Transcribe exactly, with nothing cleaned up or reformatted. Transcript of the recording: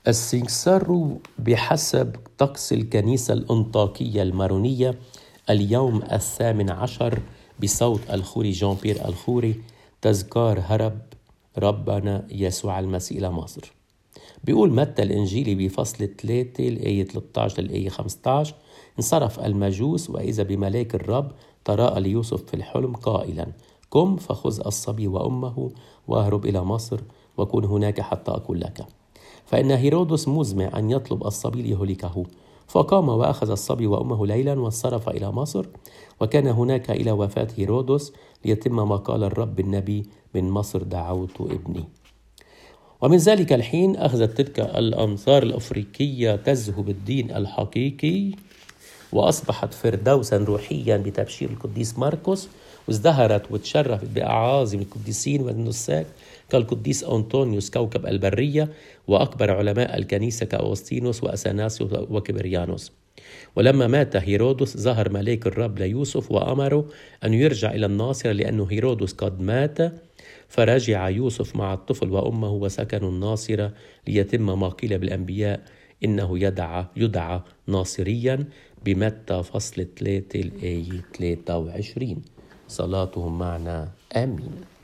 السنكسار بحسب طقس الكنيسة الأنطاكية المارونية اليوم الثامن عشر بصوت الخوري جان بيير الخوري تذكار هرب ربنا يسوع المسيح إلى مصر. بيقول متى الإنجيلي بفصل ثلاثة الآية ثلاثة عشر للآية خمسة عشر: انصرف المجوس وإذا بملاك الرب تراءى ليوسف في الحلم قائلا: قم فخذ الصبي وأمه واهرب إلى مصر وكن هناك حتى أقول لك، فإن هيرودس مزمع أن يطلب الصبي ليهلكه. فقام وأخذ الصبي وأمه ليلا وانصرف إلى مصر، وكان هناك إلى وفاة هيرودس ليتم ما قال الرب النبي: من مصر دعوت ابني. ومن ذلك الحين أخذت تلك الأمصار الأفريقية تزهو بالدين الحقيقي، وأصبحت فردوسا روحيا بتبشير القديس مرقس، وازدهرت وتشرفت بأعاظم القديسين والنساك كالقديس أنطونيوس كوكب البرية، وأكبر علماء الكنيسة كأوغسطينوس وأثناسيوس وكبريانوس. ولما مات هيرودس ظهر ملاك الرب ليوسف وأمره أن يرجع إلى الناصرة لأن هيرودس قد مات، فرجع يوسف مع الطفل وأمه وسكنوا الناصرة ليتم ما قيل بالأنبياء إنه يدعى يدعى ناصريا بمتى فصل ثلاثة الآية ثلاثة وعشرين. صلاتهم معنا آمين.